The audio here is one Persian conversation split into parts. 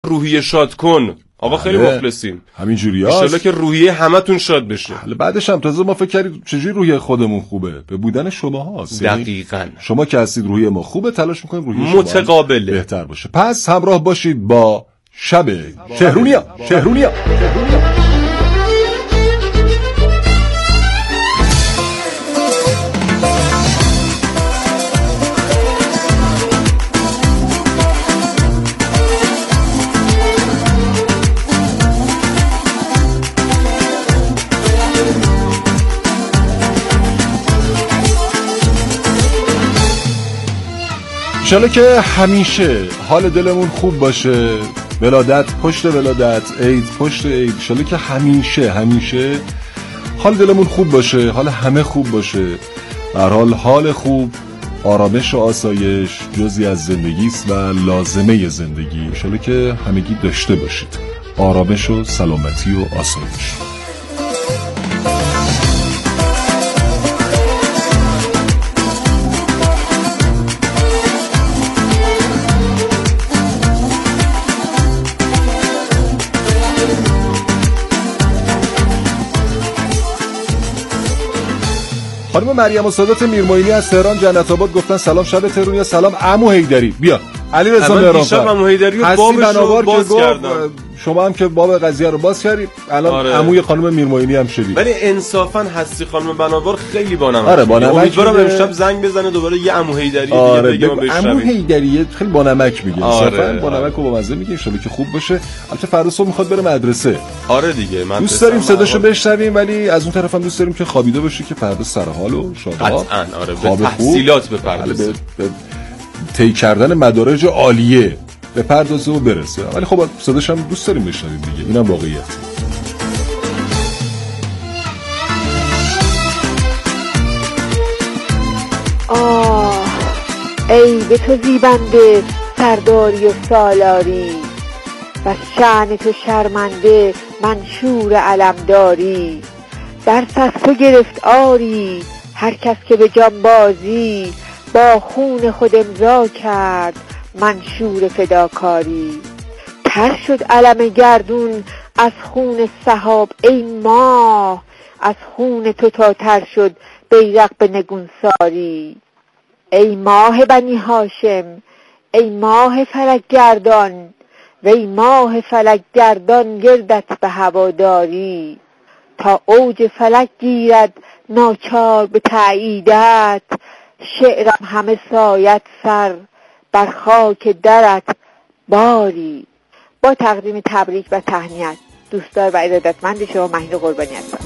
روحیه شاد کن. آقا خیلی مخلصیم. همینجوریه. ان شاءالله که روحیه همتون شاد بشه. بعدش هم تازه ما فکر کردیم چجوری روحیه خودمون خوبه؟ به بودن شماهاست. دقیقاً. شما که هستید روحیه ما خوبه، تلاش می‌کنیم روحیه شما متقابله بهتر باشه. پس همراه باشید با شب شهرونیا. انشالله که همیشه حال دلمون خوب باشه، ولادت پشت ولادت، عید پشت عید. انشالله که همیشه حال دلمون خوب باشه، حال همه خوب باشه. هر حال خوب، آرامش و آسایش جزئی از زندگیست و لازمه زندگی. انشالله که همگی داشته باشید آرامش و سلامتی و آسایش. خانم مریم و سادات میرموینی از تهران جنت آباد گفتن سلام شب تهرونیا. سلام عمو حیدری. بیا علی رضا مهرانفر عمو حیدری رو بابشو باز کردن. شما هم که باب قضیه رو باز کردید الان عموی خانم میرموینی هم شدید. ولی انصافا هستی خانم بناور خیلی بانمک. آره بانمک. امیدوارم امشب زنگ بزنه دوباره یه عمو حیدری دیگه بگه ما بهش عمو حیدری خیلی بانمک میگه. انصافا بانمک رو با مزه میگه. ان شاءالله که خوب باشه. البته فردا صبح میخواد بره مدرسه. آره دیگه من دوست داریم صداشو بشنویم، ولی از اون طرف هم دوست داریم که خوابیده باشه که فردا سر حال و شاداب. قطعاً آره به تحصیلات بپردازه. به طی کردن مدارج عالیه بپردازه و برسه. ولی خب صداش هم دوست داریم بشنویم دیگه. اینم واقعیت. ای به تو زیبنده سرداری و سالاری، و شأن تو شرمنده منشور علمداری. درس از تو گرفت آری هر کس که به جانبازی، با خون خود امضا کرد منشور فداکاری. تر شد علم گردون از خون سحاب ای ماه، از خون تو تا تر شد بیرق به نگونساری. ای ماه بنی هاشم، ای ماه فلک گردان، وی ماه فلک گردان گردت به هواداری. تا اوج فلک گیرد ناچار به تأییدت، شعرم همه سایت سر بر خاک درت باری. با تقدیم تبریک و تهنیت دوستدار و ارادتمند شما مهین قربانی هستم.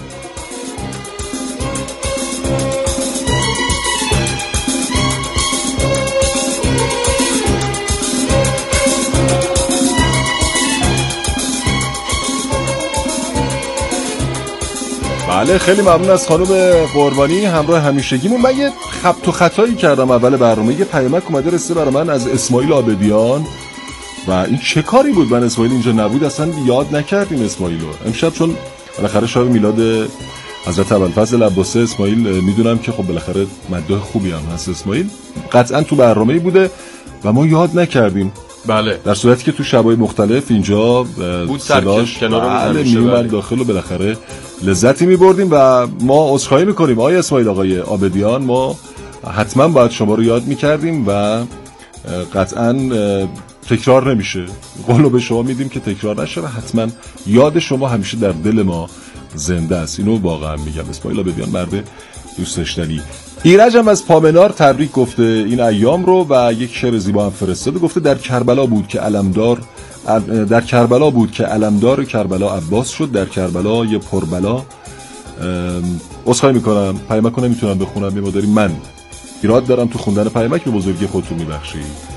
بله خیلی ممنون از خانم قربانی همراه همیشگیمون. من یه خبط و خطایی کردم اول برنامه. یه پیامک اومده رسیده برای من از اسماعیل آبدیان و این چه کاری بود؟ من اسماعیل اینجا نبود اصلا یاد نکردیم اسماعیل رو امشب، چون بالاخره شب میلاد حضرت ابوالفضل عباسی. اسماعیل میدونم که خب بالاخره مداح خوبی هم هست. اسماعیل قطعا تو برنامه‌ای بوده و ما یاد نکردیم. بله در صورتی که تو شبای مختلف اینجا بود صداش کنار میومد داخل و بالاخره لذتی میبردیم و ما عذرخواهی میکنیم آقای اسماعیل آقای آبدیان. ما حتما باید شما رو یاد میکردیم و قطعا تکرار نمیشه. قولو به شما میدیم که تکرار نشه و حتما یاد شما همیشه در دل ما زنده است. اینو واقعا میگم. اسماعیل آبدیان مرد دوست داشتنی. ایرج هم از پامنار تبریک گفته این ایام رو و یک شعر زیبا هم فرستاده. گفته در کربلا بود که علمدار کربلا عباس شد، در کربلا یه پربلا. عذرخواهی میکنم پیامک رو نمیتونم بخونم، یه مقداری من ایراد دارم تو خوندن پیامک، به بزرگی خودتون میبخشید.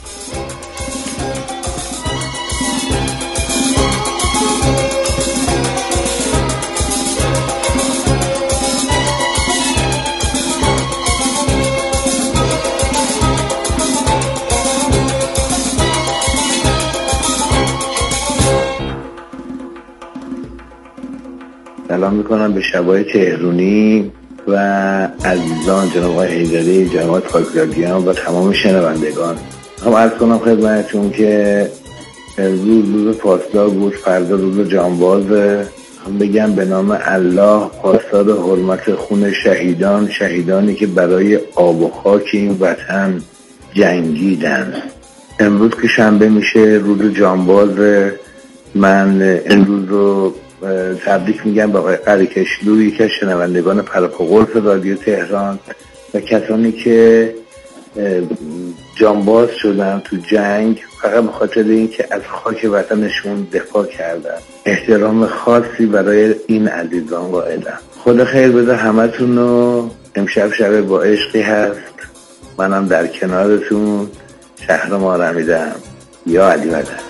سلام میکنم به شبای تهرونی و عزیزان جناب آقای حیدری، جناب آقای خاکزادیان و تمام شنوندگان. هم عرض کنم خدمتتون که روز پاسدار بود، فردا روز جانبازه. بگم به نام الله پاسدار حرمت خون شهیدانی که برای آب و خاک این وطن جنگیدن. امروز که شنبه میشه، روز جانبازه. من امروز رو تبریک میگم به آقای قریکشلو، یکی از شنوندگان پرپاقرص رادیو تهران و کسانی که جانباز شدن تو جنگ فقط به خاطر اینکه از خاک وطنشون دفاع کردن. احترام خاصی برای این عزیزان قائلم. خدا خیر بده همتون رو. امشب شب با عشقی هست، منم در کنارتون. شهر ما رمیدم یا علی مدد.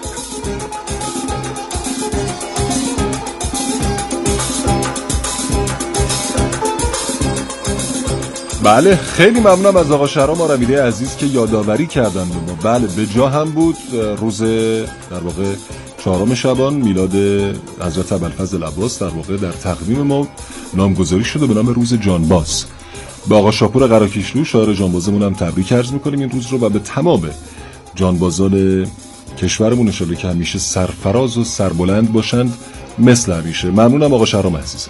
بله، خیلی ممنونم از آقا شهرام آرمیده عزیز که یادآوری کردن به ما. بله، به جا هم بود روز در واقع 4 شبان میلاد حضرت ابوالفضل عباس در واقع در تقویم ما نامگذاری شده به نام روز جانباز. به آقا شاپور قراکشلو شاعر جانبازمون هم تبریک عرض می‌کنیم این روز رو و به تمام جانبازان کشورمون ان شاءالله که همیشه سرفراز و سربلند باشند مثل همیشه. ممنونم آقا شهرام عزیز.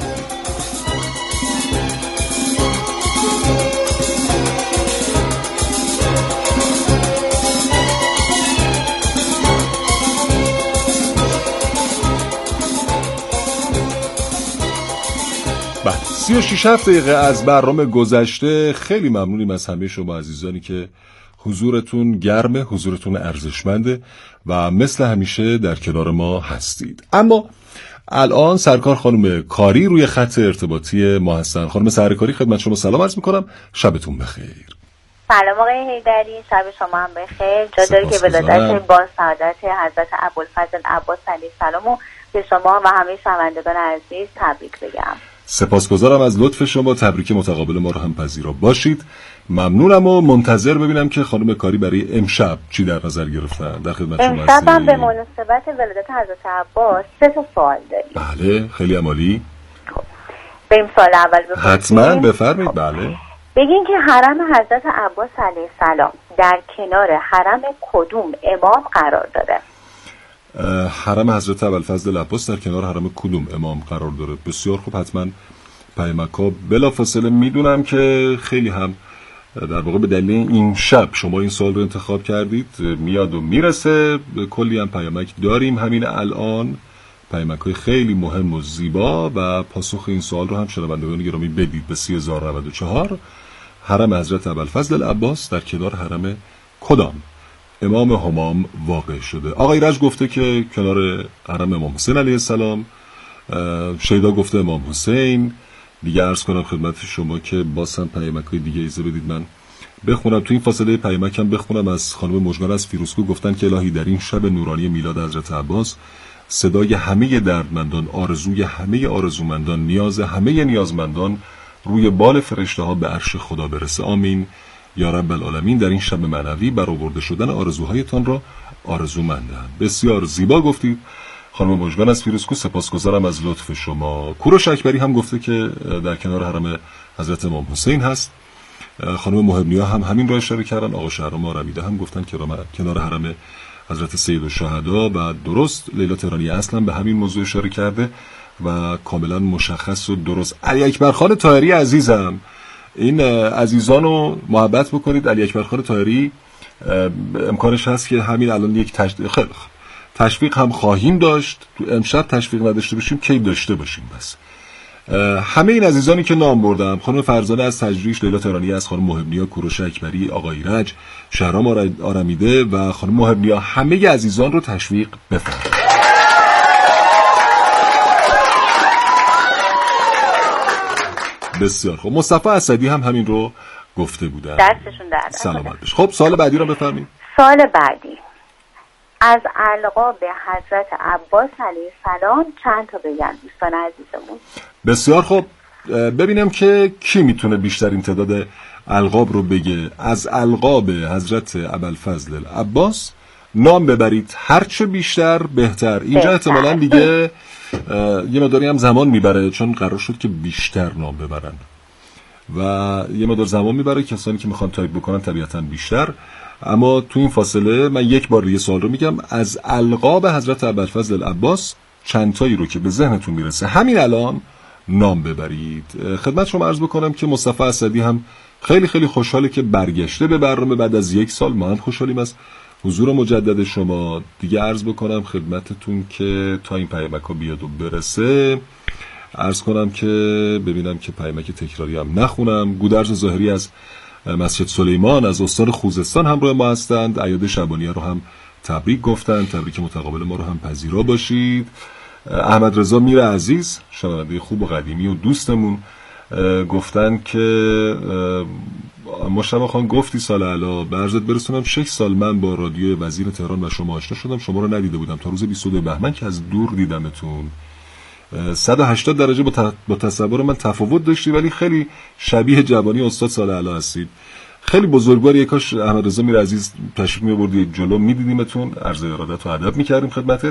بله، 36 دقیقه از برنامه گذشته. خیلی ممنونیم از همه شما عزیزانی که حضورتون گرمه، حضورتون ارزشمنده و مثل همیشه در کنار ما هستید. اما الان سرکار خانم کاری روی خط ارتباطی ما هستن. خانم سرکاری، خدمت شما سلام عرض میکنم، شبتون بخیر. سلام آقای حیدری، شب شما هم بخیر. جا داره که ولادت با سعادت حضرت ابوالفضل عباس علیه السلام و به شما و همه شنوندگان عزیز تبریک بگم. سپاسگزارم از لطف شما، تبریک متقابل ما رو هم پذیرا باشید. ممنونم و منتظر ببینم که خانم کاری برای امشب چی در نظر گرفتن. در خدمت شما هستیم. امشب هم به مناسبت ولادت حضرت عباس 3 سوال داریم. بله، خیلی عالی. خب بریم سوال اول بپرسیم. حتما بفرمایید. بله، بگین که حرم حضرت عباس علیه السلام در کنار حرم کدوم امام قرار داره؟ حرم حضرت ابوالفضل عباس در کنار حرم کدوم امام قرار داره؟ بسیار خوب، حتما پیامک‌ها بلافاصله. میدونم که خیلی هم در واقع به دلیل این شب شما این سوال رو انتخاب کردید، میاد و میرسه. کلی هم پیامک داریم همین الان، پیامک‌های خیلی مهم و زیبا و پاسخ این سوال رو هم شنوندگان گرامی بدید به 3094. حرم حضرت ابوالفضل عباس در کنار حرم کدام امام همام واقع شده؟ آقا ایرج گفته که کنار حرم امام حسین علیه السلام. شیدا گفته امام حسین. دیگه عرض کنم خدمت شما که باز هم پیامک‌های دیگه ایزه بدید من بخونم. تو این فاصله پیامکم بخونم از خانم مژگان از فیروزکو. گفتن که الهی در این شب نورانی میلاد حضرت عباس صدای همه دردمندان، آرزوی همه آرزومندان، نیاز همه نیازمندان روی بال فرشته ها به عرش خدا برسه. آمین یا رب العالمین. در این شب معنوی برآورده شدن آرزوهایتان را آرزومندند. بسیار زیبا گفتید خانم مژگان از فیروزکو، سپاسگزارم از لطف شما. کوروش اکبری هم گفته که در کنار حرم حضرت امام حسین هست. خانم محبنیا هم همین را اشاره کردن. آقا شهرام آرمیده هم گفتن که کنار حرم حضرت سید الشهدا و درست. لیلا تهرانی اصلا به همین موضوع اشاره کرده و کاملا مشخص و درست. علی اکبر خان طاهری عزیزم، این عزیزان رو محبت بکنید. علی اکبر خان طاهری امکانش هست که همین الان یک تشویق هم خواهیم داشت. تو امشب تشویق نداشته باشیم کی داشته باشیم. بس همه این عزیزانی که نام بردم، خانم فرزانه از تجریش، لیلا تهرانی از، خانم محبنیا، کوروش اکبری، آقا ایرج، شهرام آرمیده و خانم محبنیا، همه عزیزان رو تشویق بفرمایید. بسیار خوب. مصطفی اسدی هم همین رو گفته بودن. دستشون درد. سلامت بشه. خب سوال بعدی رو بفرمایید. سوال بعدی، از القاب حضرت عباس علیه السلام چند تا بگن دوستان عزیزمون؟ بسیار خوب. ببینم که کی میتونه بیشترین تعداد القاب رو بگه. از القاب حضرت ابوالفضل عباس نام ببرید، هرچه بیشتر بهتر. اینجا احتمالاً دیگه یه مقداری هم زمان میبره، چون قرار شد که بیشتر نام ببرن و یه مقدار زمان میبره. کسانی که میخوان تایپ بکنن طبیعتاً بیشتر. اما تو این فاصله من یک بار یه سوال رو میگم. از القاب حضرت ابوالفضل العباس چند تایی رو که به ذهنتون میرسه همین الان نام ببرید. خدمت شما عرض بکنم که مصطفی اسدی هم خیلی خیلی خوشحاله که برگشته به برنامه بعد از 1 سال. ما هم خوشحالیم از حضور مجدد شما. دیگه عرض بکنم خدمتتون که تا این پیامک ها بیاد و برسه عرض کنم که ببینم که پیامک تکراری هم نخونم. گودرز ظاهری از مسجد سلیمان از استان خوزستان همراه ما هستند. عیاد شعبانیه رو هم تبریک گفتن، تبریک متقابل ما رو هم پذیرا باشید. احمد رضا میر عزیز شنونده خوب و قدیمی و دوستمون گفتن که مشتبه خان گفتی سال علا به عرضت برسونم 6 سال من با رادیو وزیر تهران و شما آشنا شدم، شما رو ندیده بودم تا روز 22 بهمن که از دور دیدمتون. 180 درجه با تصور من تفاوت داشتی ولی خیلی شبیه جوانی استاد سال علا هستید. خیلی بزرگواری. کاش احمد رضا میر عزیز تشریف می‌آوردید جلو می‌دیدیمتون، عرض ارادت و ادب می‌کردیم خدمتت،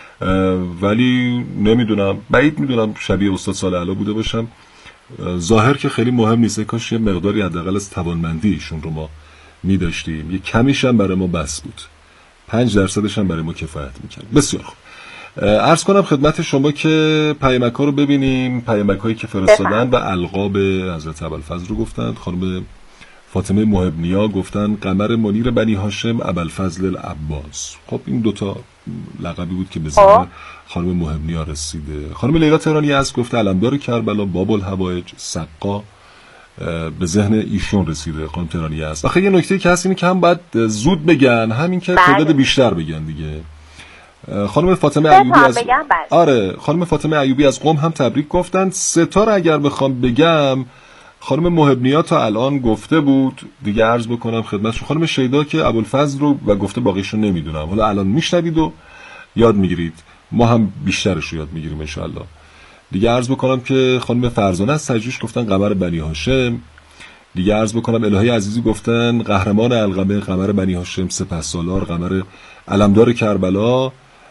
ولی نمیدونم، بعید میدونم شبیه استاد سال علا بوده باشم. ظاهر که خیلی مهم نیست، کاش یه مقداری حداقل از توانمندی ایشون رو ما می‌داشتیم. یه کمیش هم برای ما بس بود، 5% هم برای ما کفایت می‌کرد. بسیار خوب. عرض کنم خدمت شما که پیامک‌ها رو ببینیم، پیامک‌هایی که فرستادن و القاب حضرت ابوالفضل رو گفتند. خانم فاطمه محبنیا گفتن قمر منیر بنی هاشم ابوالفضل العباس. خب این دوتا لقبی بود که به ذهن خانم محبنیا رسیده. خانم لیلا تهرانی از گفته علمدار کربلا، باب الحوائج، سقا به ذهن ایشون رسیده. خانم تهرانی است. آخه یه نکته که هست اینه که هم باید زود بگن، همین که تعداد بیشتر بگن دیگه. خانم فاطمه ایوبی از خانم فاطمه ایوبی از قم هم تبریک گفتن. ستاره اگر بخوام بگم خانم محبنیا تا الان گفته بود، دیگه عرض بکنم خدمتشون. خانم شیدا که ابوالفضل رو و گفته باقیشو نمیدونم، حالا الان میشنوید و یاد میگیرید، ما هم بیشترش رو یاد میگیریم ان شاء الله. دیگه عرض بکنم که خانم فرزانه از تجریش گفتن قمر بنی هاشم. دیگه عرض بکنم الهی عزیزی گفتن قهرمان القمه، قمر بنی هاشم، سپهسالار، قمر علمدار کربلا.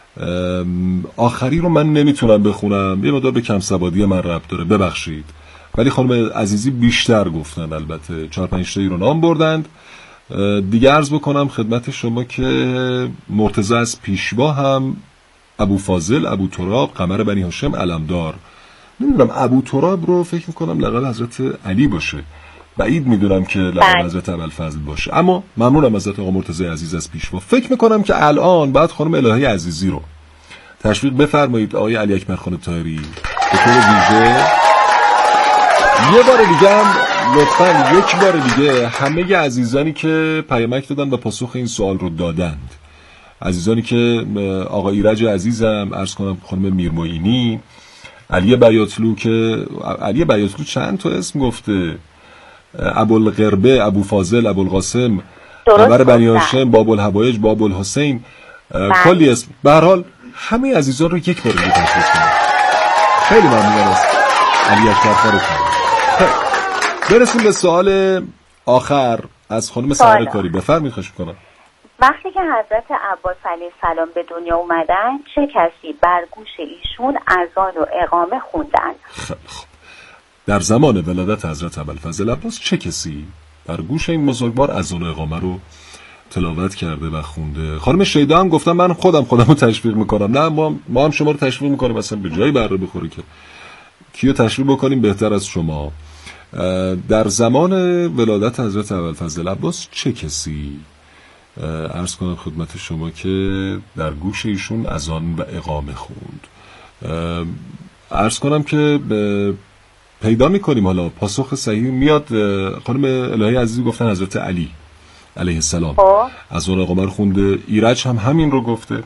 آخری رو من نمیتونم بخونم، یه مقدار به کم سوادی من ربط داره، ببخشید. ولی خانم عزیزی بیشتر گفتن، البته 4-5 تایی رو نام بردند. دیگه عرض بکنم خدمت شما که مرتضی از پیشوا هم ابو فاضل، ابو تراب، قمر بنی هاشم، علمدار. نمیدونم ابو تراب رو فکر میکنم لقب حضرت علی باشه، بعید میدونم که لقب حضرت ابوالفضل باشه، اما ممنونم از آقا مرتضی عزیز از پیشوا. فکر میکنم که الان بعد خانم الهی عزیزی رو تشویق بفرمایید آقای علی اکبر خان طاهری به طور ویژه. یه بار دیگه هم لطفاً یک بار دیگه همه عزیزانی که پیامک دادن و پاسخ این سوال رو دادند، عزیزانی که آقا ایرج عزیزم، عرض کنم خانم میرموینی، علی بیاتلو که علی بیاتلو چند تا اسم گفته، ابوالقربه، ابو فاضل، ابوالقاسم، قمر بنی هاشم، باب الحوائج، باب الحسین، کلی اسم. به هر حال همه عزیزان رو یک بار دیگه تشویق کنم. خیلی ممنونم از علی اکبر خان. برسیم به سوال آخر از خانم سحر کاری. بفرمایید، خواهش می‌کنم. وقتی که حضرت عباس علیه السلام به دنیا اومدن چه کسی بر گوش ایشون اذان و اقامه خوندن؟ خب در زمان ولادت حضرت ابوالفضل عباس چه کسی بر گوش این بزرگوار اذان و اقامه رو تلاوت کرده و خونده؟ خانم شیدا هم گفتن من خودم رو تشویق میکنم. نه ما هم شما رو تشویق میکنیم، اصلا به جایی بره بخوره که کیو تشویق بکنیم بهتر از شما. در زمان ولادت حضرت ابوالفضل عباس چه کسی عرض کنم خدمت شما که در گوش ایشون اذان و اقامه خوند؟ عرض کنم که پیدا میکنیم، حالا پاسخ صحیح میاد. خانم الهی عزیزی گفتن حضرت علی علیه السلام اذان و اقامه خونده. ایرج هم همین رو گفته.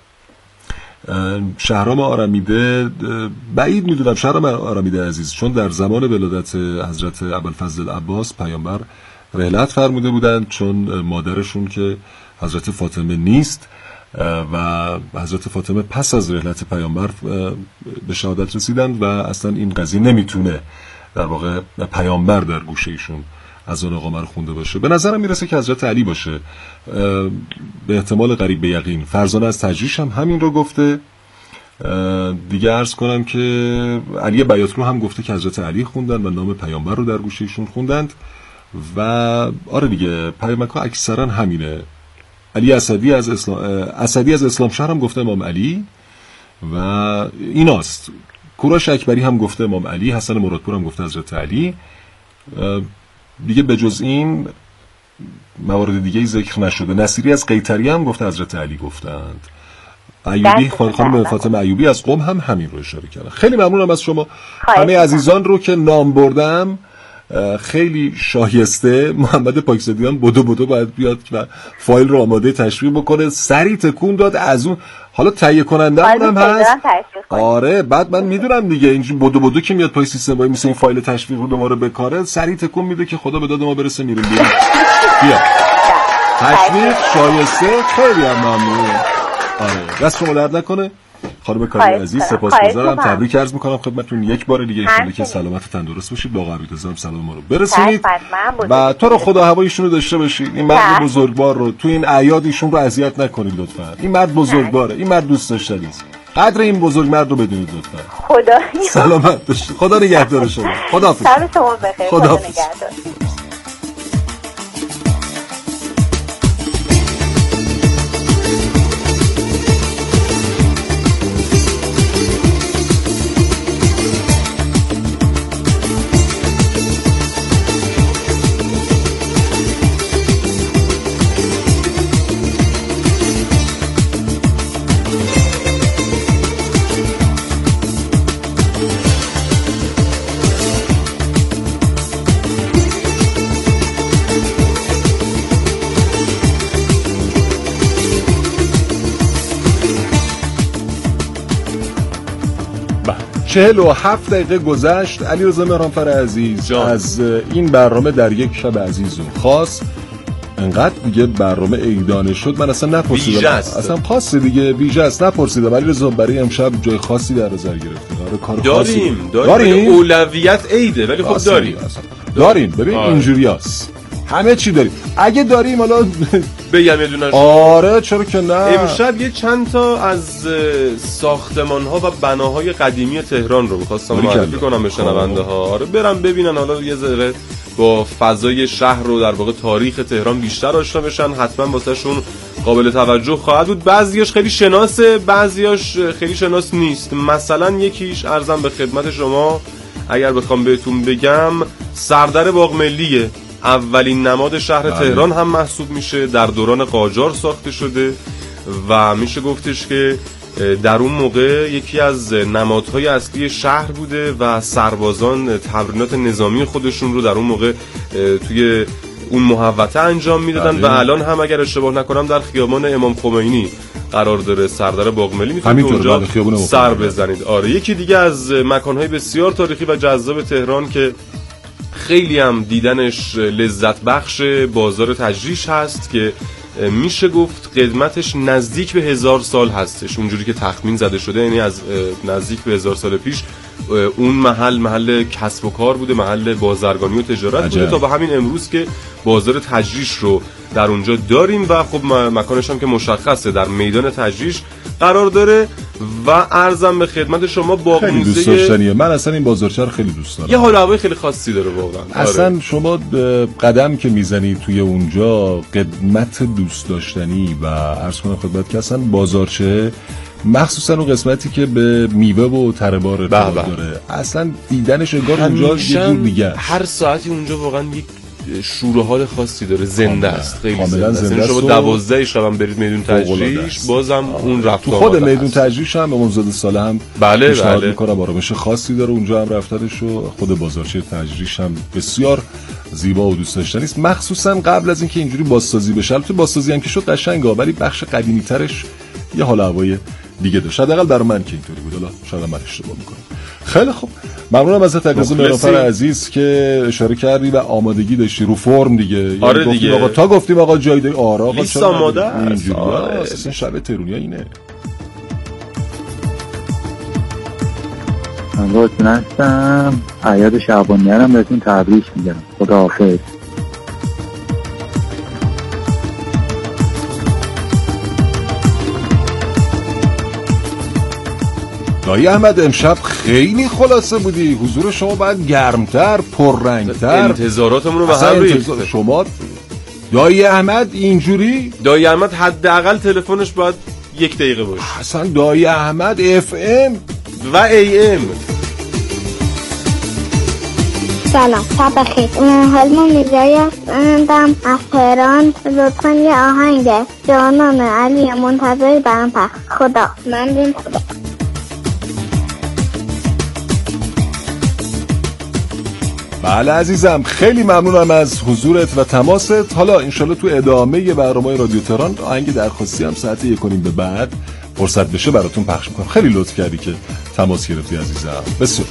شهرام آرمیده، بعید میدونم شهرام آرمیده عزیز، چون در زمان ولادت حضرت ابوالفضل عباس پیامبر رحلت فرموده بودند، چون مادرشون که حضرت فاطمه نیست و حضرت فاطمه پس از رحلت پیامبر به شهادت رسیدند و اصلا این قضیه نمیتونه در واقع پیامبر در گوش ایشون اذان اقامه خونده باشه. به نظرم میرسه که حضرت علی باشه، به احتمال قریب به یقین. فرزانه از تجریش هم همین رو گفته. دیگه عرض کنم که علی بیاتلو هم گفته که حضرت علی خوندن و نام پیامبر رو در گوش ایشون خوندند. و آره دیگه پیامک‌ها اکثرا همینه. علی اسدی از اسلام شهر هم گفته امام علی و ایناست. کوروش اکبری هم گفته امام علی، حسن مرادپور هم گفته حضرت علی. دیگه به جز این موارد دیگه ذکر نشده. نصیری از قیطری هم گفته حضرت علی گفتند. ایوبی خانم فاطمه ایوبی از قم هم همین رو اشاره کرده. خیلی ممنونم از شما همه عزیزان رو که نام بردم. خیلی شایسته. محمد پاکزادیان بدو باید بیاد و فایل رو آماده تشویق بکنه. سری تکون داد از اون. حالا تهیه کننده هم هست. آره بعد من میدونم دیگه اینجوری بدو که میاد پای سیستم وای میسه این فایل تشویق رو دوباره بکاره، سری تکون میده که خدا به داد ما برسه. میریم بیا تشویق شایسته. خیلی هم ممنون. آره دست شما درد نکنه خانم کاری عزیز. سپاسگزارم. تبریک عرض میکنم خدمتتون یک بار دیگه. ان که سلامت و تندرست باشید. با قبیل‌تزام سلام ما رو برسونید و تو رو خدا هوایشون رو داشته باشید. این مرد بزرگوار رو تو این اعیاد ایشون رو اذیت نکنید لطفا. این مرد بزرگواره. این مرد دوست داشتنی است. قدر این بزرگ مرد رو بدونید لطفا. خدا سلامت باشید. خدا نگهدار شما. خداحافظ. شب شما بخیر. خدا نگهدار. و 47 دقیقه گذشت. علیرضا مهرانفر عزیز از این برنامه در یک شب عزیز و خاص انقدر دیگه برنامه عیدانه شد من اصلا نپرسیدم. اصلا خاصی دیگه ویژه است نپرسیدم. علیرضا برای امشب جای خاصی در نظر گرفته؟ کار داریم. اولویت عیده ولی خب داریم. ببین اینجوریاست همه چی داریم. اگه داریم حالا بگم یه دونش. آره چرا که نه. امشب یه چند تا از ساختمان‌ها و بناهای قدیمی تهران رو می‌خواستم معرفی کنم به شنونده‌ها. آره برم ببینن حالا یه ذره با فضای شهر رو در واقع تاریخ تهران بیشتر آشنا بشن. حتما واسهشون قابل توجه خواهد بود. بعضیاش خیلی شناسه، بعضیاش خیلی شناس نیست. مثلا یکیش عرضم به خدمت شما اگر بخوام بهتون بگم سردر باغ ملیه. اولین نماد شهر تهران هم محسوب میشه. در دوران قاجار ساخته شده و میشه گفتش که در اون موقع یکی از نمادهای اصلی شهر بوده و سربازان تمرینات نظامی خودشون رو در اون موقع توی اون محوطه انجام میدادن و الان هم اگر اشتباه نکنم در خیابان امام خمینی قرار داره سردر باغ ملی. میتونید اونجا سر بزنید. آره یکی دیگه از مکانهای بسیار تاریخی و جذاب تهران که خیلی هم دیدنش لذت بخش بازار تجریش هست که میشه گفت قدمتش نزدیک به 1000 سال هستش اونجوری که تخمین زده شده. یعنی از نزدیک به 1000 سال پیش اون محل کسب و کار بوده، محل بازرگانی و تجارت بوده تا به همین امروز که بازار تجریش رو در اونجا داریم و خب مکانش هم که مشخصه در میدان تجریش قرار داره و عرضم به خدمت شما باغ خیلی موزه دوست داشتنیه. من اصلا این بازارچه رو خیلی دوست دارم. یه حال هوای خیلی خاصی داره واقعا. اصلا شما قدم که میزنی توی اونجا قدمت دوست داشتنی و عرض کنم خدمت که اصلا بازارچه مخصوصا اون قسمتی که به میوه و تره بار داره اصلا دیدنش انگار اونجا یه جور دیگه. هر ساعتی اونجا واقعا یک شور و حال خاصی داره. زنده است. خیلی زنده است. شما 12 شب هم برید میدون تجریش بازم اون رفت تو خود میدون تجریش هم به امامزاده ساله هم پیشنهاد میکنم. آرامش خاصی داره اونجا هم رفتنش و خود بازارچه تجریش هم بسیار زیبا و دوست داشتنی است. مخصوصا قبل از اینکه اینجوری بازسازی بشه. البته بازسازی هم که شد قشنگه ولی بخش قدیمی ترش یه حال هوای دیگه داشت. حداقل برای من که اینطوری بود. حالا شاید من اشتباه میکنم. خیلی خوب ممنونم ازت علیرضا مهرانفر عزیز که اشاره کردی و آمادگی داشتی رو فرم دیگه. آره دیگه آقا تا گفتیم آقا جای دی آقا لیست آماده است. اساسا شب تهرونیا اینه. من باهاتون هستم. اعیاد شعبانیه رو بهتون تبریک میگم. خداحافظ. دایی احمد امشب خیلی خلاصه بودی، حضور شما باید گرمتر، پررنگتر. انتظاراتمون رو به هم ریخت. شما دایی احمد اینجوری؟ دایی احمد حداقل تلفنش باید 1 دقیقه باشه. اصلا دایی احمد FM و AM. سلام، شب بخیر. حال ما میرزایی هستم از تهران. لطفا یه آهنگ جانان علی منتظری برام پخش. خدا ممنون. خدا. بله عزیزم، خیلی ممنونم از حضورت و تماست. حالا انشالله تو ادامه برنامه رادیو تهران آهنگ درخواستی هم ساعت 1:30 به بعد فرصت بشه براتون پخش میکنم. خیلی لطف کردی که تماس گرفتی عزیزم. بسیار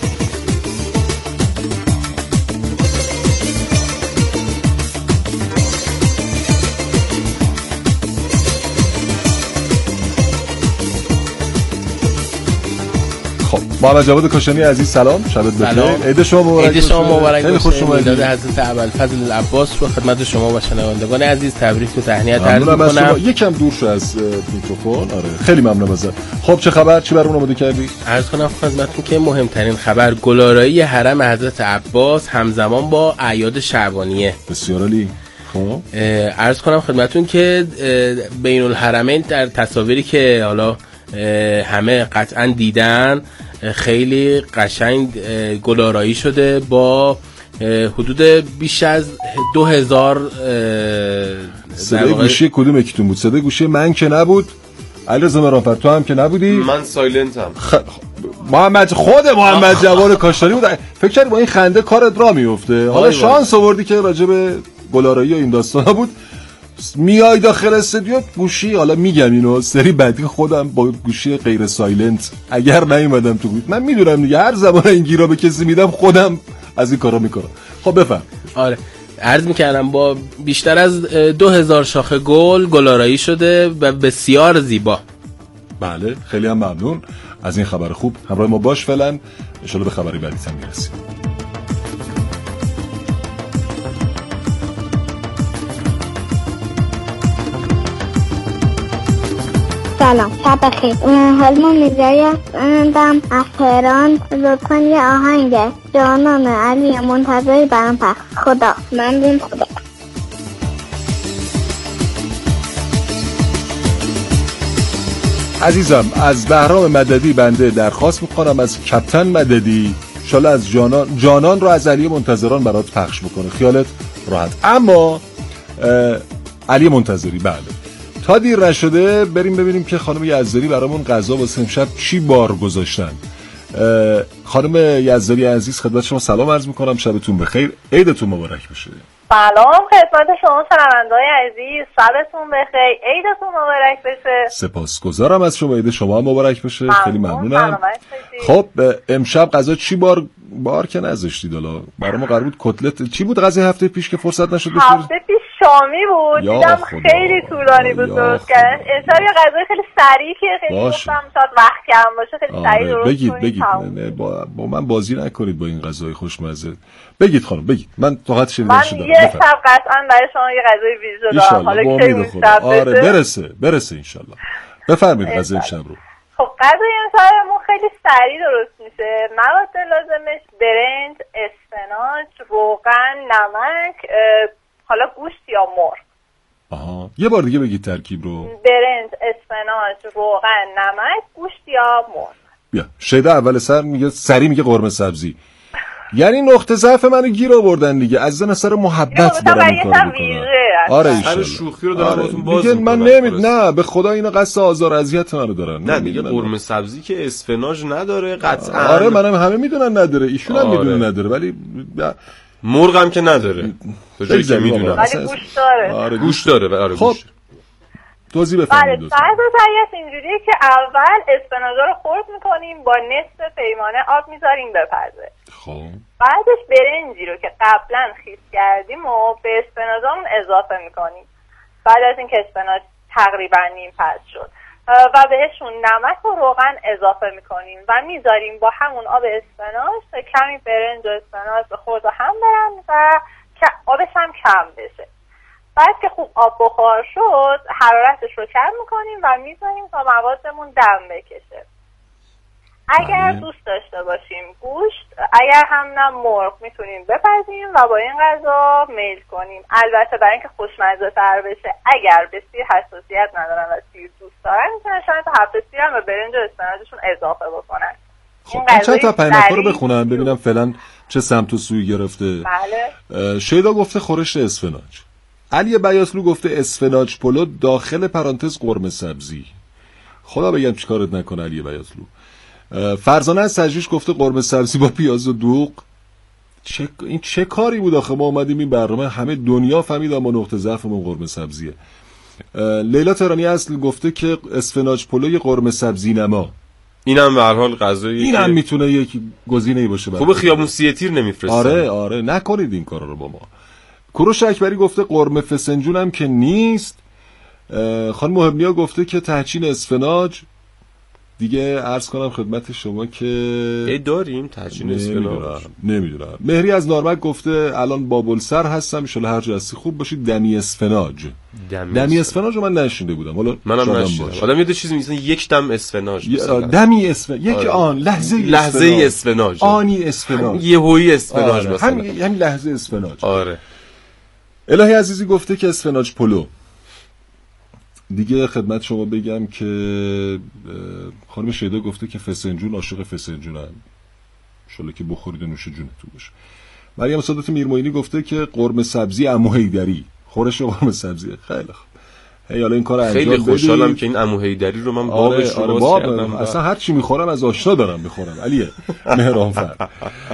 محمد جواد کاشانی عزیز سلام، شبت بخیر. عید شما مبارک. عید شما مبارک. خیلی خوش اومدید. میلاد حضرت ابوالفضل العباس رو خدمت شما و شنوندگان عزیز تبریک و تهنیت عرض می‌کنم. یکم دور شو از میکروفون. آره خیلی ممنونم ازت. خب چه خبر؟ چی برامون آماده کردی؟ عرض کنم خدمتتون که مهمترین خبر گلارایی حرم حضرت عباس همزمان با اعیاد شعبانیه. بسیار عالی. خب عرض کنم خدمتتون که بین الحرمین در تصاویری که حالا همه قطعا دیدن خیلی قشنگ گلارایی شده با حدود بیش از 2000 صدای گوشی کدوم یکیتون بود؟ صدای گوشی من که نبود، علیرضا مهرانفر تو هم که نبودی، من سایلنتم. محمد جواد کاشانی بود. فکر کردی با این خنده کارت را میفته. حالا شانس آوردی که راجع به گلارایی و این داستانا بود. میای داخل استودیو گوشی، حالا میگم اینو سری بعدی خودم با گوشی غیر سایلنت اگر نیومدم تو گوشی، من میدونم دیگه هر زمان این گیرا به کسی میدم خودم از این کارا میکنم. خب بفهم. آره عرض میکردم با بیشتر از 2000 شاخه گل گلارایی شده و بسیار زیبا. بله خیلی هم ممنون از این خبر خوب. همراه ما باش فعلا، ان شاءالله به خبری بعدی هم میرسیم. سلام، شب بخیر. حال ما میرزایی هستم از تهران. لطفا یه آهنگ جانان علی منتظری برام پخش. خدا ممنون. خدا. عزیزم از بهرام مددی بنده درخواست میکنم از کپتن مددی انشالله از جانان رو از علی منتظران برات پخش بکنه، خیالت راحت. اما علی منتظری بله تا دیر نشده بریم ببینیم که خانم یزدانی برامون غذا واسه امشب چی بار گذاشتن. خانم یزدانی عزیز خدمت شما سلام عرض میکنم، شبتون بخیر، عیدتون مبارک بشه. سلام خدمت شما شنونده‌های عزیز، شبتون بخیر، عیدتون مبارک بشه. سپاسگزارم از شما، عید شما هم مبارک بشه. خیلی ممنونم. خب امشب غذا چی بار که نذاشتید؟ حالا برام قرار بود کتلت چی بود غذای هفته پیش که فرصت نشد بخورید؟ هفته پیش شامی بود، دیدم خیلی طولانی بود درست کردن. امشب یه غذای خیلی سریع که خیلی گفتم شاید وقت کم باشه خیلی سریع درست کنید. بگید نه با من بازی نکنید با این غذای خوشمزه. بگید خانم بگید، من طاقت شنیدن شدم. من یه شب قطعا برای شما یه غذای ویژه دارم، حالا که شب آره برسه انشالله. بفرمایید غذای امشب رو. خب غذای امشبمون خیلی سریع درست میشه. مواد لازمش برنج، اسفناج، روغن، نمک، حالا گوشت یا مرغ. آها یه بار دیگه بگید ترکیب رو. برنج، اسفناج، روغن، نمک، گوشت یا مرغ. بیا شیده اول سر میگه سری میگه قرمه سبزی. یعنی نقطه ضعف منو گیر آوردن دیگه، از زن اثر محبت دارم این کارو میکنم. آره ان شوخی رو دارم باهاتون باز میگن من نه به خدا اینا قصد آزار اذیت منو دارن. نه دیگه قرمه سبزی که اسفناج نداره قطعا. آره منم همه میدونن نداره، ایشون هم میدونه نداره، ولی مرغ هم که نداره تو جایی که میدونم ولی گوشت داره. آره گوشت داره. آره خب توضیح بفرمایید. بله طرز تهیه‌اش اینجوریه که اول اسفناجا رو خرد میکنیم، با نصف پیمانه آب میذاریم بپزه. خب بعدش برنجی رو که قبلا خیس کردیم و به اسفناجامون اضافه میکنیم. بعد از این که اسفناج تقریبا نیم پز شد و بهشون نمک و روغن اضافه میکنیم و میذاریم با همون آب اسفناج تا کمی برنج و اسفناج به خورد هم برن و آبش هم کم بشه. بعد که خوب آب بخار شد حرارتش رو کم میکنیم و میذاریم تا موادمون دم بکشه. اگر دوست داشته باشیم گوشت، اگر هم نه مرغ میتونیم بپزیم و با این غذا میل کنیم. البته برای اینکه خوشمزه تر بشه اگر به سیر حساسیت ندارن و سیر دوست دارن میتونن شاید حب سیر هم به برنج و اسفناجشون اضافه بکنن. خب من چند تا پیامک رو بخونم ببینم فعلا چه سمت و سوی گرفته. بله. شیدا گفته خورش اسفناج. علی بیاطلو گفته اسفناج پلو داخل پرانتز قرمه سبزی. خدا بگم چیکارت نکنه علی بیاطلو. فرزانه از سجیش گفته قرمه سبزی با پیاز و دوغ. این چه کاری بود آخه؟ ما اومدیم این برنامه همه دنیا فهمید ما نقطه ضعفمون قرمه سبزیه. لیلا تهرانی اصل گفته که اسفناج پلوی قرمه سبزی نما. اینم به هر حال غذایی، اینم میتونه یک گزینه‌ای باشه. خوب خیابون سیتیر نمیفرستن. آره نکنید این کارا رو با ما. کوروش اکبری گفته قرمه فسنجون هم که نیست. خانم محبنیا گفته که تهچین اسفناج. دیگه عرض کنم خدمت شما که داریم تهچین اسفناج. نمیدونم. مهری از نارمک گفته الان بابلسر هستم ان شاءالله هر جا هستی خوب باشید. دمی اسفناج. دمی اسفناج رو من نشینده بودم. حالا منم نشیدم. آدم یه چیزی میگن یک دم اسفناج. دمی اسفناج. یک آن لحظه اسفناج. آنی اسفناج. یهویی اسفناج مثلا. همین لحظه اسفناج. آره. الهی عزیزی گفته که اسفناج پلو. دیگه خدمت شما بگم که خانم شیدا گفته که فسنجون عاشق فسنجونم. انشالله که بخورید و نوش جونتون باشه. مریم سادات میرموینی گفته که قرمه سبزی عمو حیدری. خورش قرمه سبزی. خیلی خوب. هی حالا این کار انجام بدید. خیلی خوشحالم که این عمو حیدری رو من بابش رو باز کردم. اصلا هر چی میخورم از آشنا دارم میخورم. علیه مهرانفر.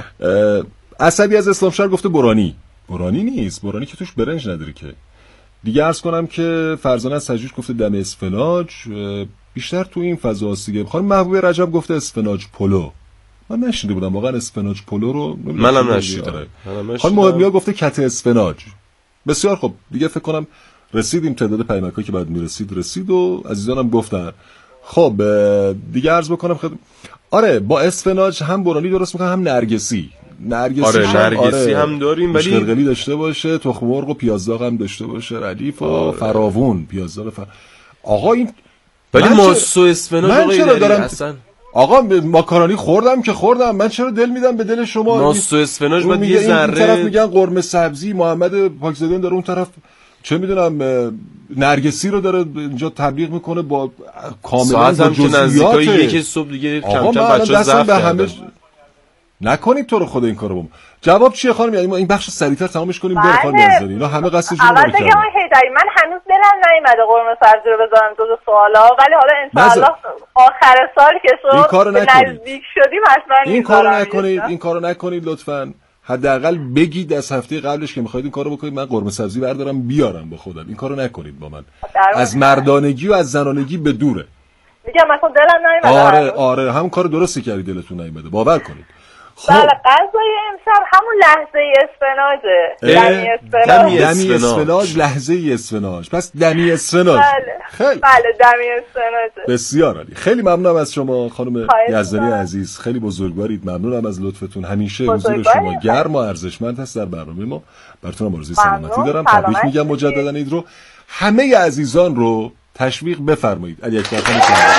عصبی از اسلامشهر گفته برانی. برانی نیست. برانی که توش برنج نداره که. دیگه عرض کنم که فرزانه از سجوش گفته دم اسفناج. بیشتر تو این فضا هست دیگه. خانم محبوبه رجب گفته اسفناج پلو. من نشیده بودم واقعا اسفناج پلو رو. منم نشیدم. خانم محبوبه گفته کته اسفناج. بسیار خب دیگه فکر کنم رسیدیم تعداد پیامک‌هایی که بعد رسید و عزیزانم گفتن. خب دیگه عرض بکنم آره با اسفناج هم برانی درست میکنم هم نرگسی. نرگسی هم داریم ولی شرقلی داشته باشه، تخم مرغ و پیاز داغ هم داشته باشه، ردیف و فراوون پیاز داغ آقا این ولی ماسو اسفناج من چرا دارم اصلا آقا ماکارونی خوردم من چرا دل میدم به دل شما؟ ماسو اسفناج بعد یه ذره این طرف میگن قرمه سبزی، محمد پاکزاده داره اون طرف چه میدونم نرگسی رو داره اینجا تبلیغ میکنه با کاملا با جزئیات. یکی صبح دیگه کم کم بچه‌ها ضعف کردن. نکنید تو رو خدا این کارو. جواب چیه خانم؟ یعنی ما این بخش سریعتر تمامش کنیم بره خانم یزدانی. اینا همه قصدشون اول بگم هیدری من هنوز دلم نیومده قرمه سبزی رو بذارم تو سوالا، ولی حالا ان شاء الله آخر سال که شد نزدیک شدیم حتما این کارو نکنید لطفاً. حداقل بگید از هفته قبلش که میخواید این کارو بکنید من قرمه سبزی بردارم بیارم با خودم. این کارو نکنید با من. از مردانگی و از زنانگی به دوره. میگم مثلا دلم نیومده. آره همون کارو درستی کردی دلتون نیومده. باور کنید. بله غذای امشب همون لحظه اسفناجه. دمی اسفناج لحظه اسفناج. پس دمی اسفناج. بله دمی اسفناجه. بسیار عالی. خیلی ممنونم از شما خانم یزدانی عزیز. خیلی بزرگوارید. ممنونم از لطفتون. همیشه حضور شما گرم و ارزشمند هست در برنامه ما. براتون آرزوی سلامتی دارم. تبریک میگم مجددا عید رو. همه عزیزان رو تشویق بفرمایید. علی اکبر خان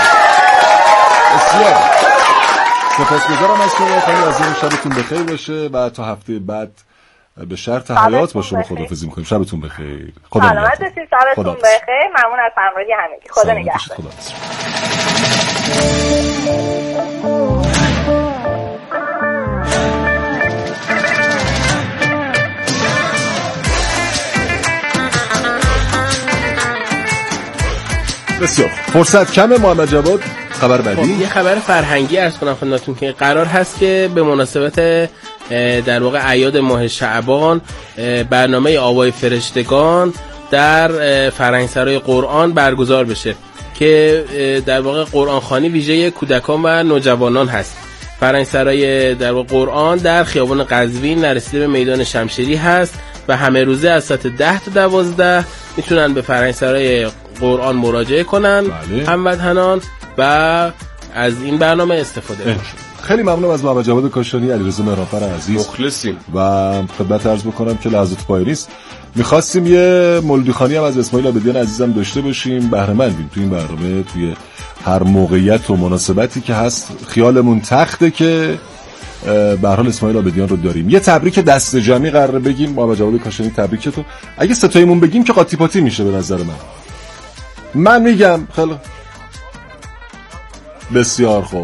بسیار سپاسگزارم از شما. خیلی از این شبتون بخیر باشه و تا هفته بعد به شرط حیات با شما خداحافظی می‌کنیم. شبتون بخیر. خدا سلامت باشید. شبتون بخیر. ممنون از همراهی همگی. خدا نگهدار. بسیار فرصت کمه. محمد جواد خبر بعدی یه خبر فرهنگی عرض کنم خدمتتون که قرار هست که به مناسبت در واقع اعیاد ماه شعبان برنامه آوای فرشتگان در فرهنگسرای قرآن برگزار بشه که در واقع قرآن خوانی ویژه کودکان و نوجوانان هست. فرهنگسرای در واقع قرآن در خیابان قزوین نرسیده به میدان شمشیری هست و همه روزه از ساعت 10 تا 12 میتونن به فرهنگسرای قرآن مراجعه کنن هموطنان و از این برنامه استفاده کنن. خیلی ممنونم از محمد جواد کاشانی، علیرضا مهرانفر عزیز. مخلصیم و خدمت عرض بکنم که لحظات پایانی است. می‌خواستیم یه مولودی خوانی هم از اسماعیل عابدیان عزیزم داشته باشیم، بهره مندیم تو این برنامه توی هر موقعیت و مناسبتی که هست خیالمون تخته که به هر حال اسماعیل عابدیان رو داریم. یه تبریک دست جمعی قراره بگیم با جواب کاشانی. تبریک تو اگه ستایمون بگیم که قاطی پاتی میشه به نظر من میگم خیلی بسیار خوب.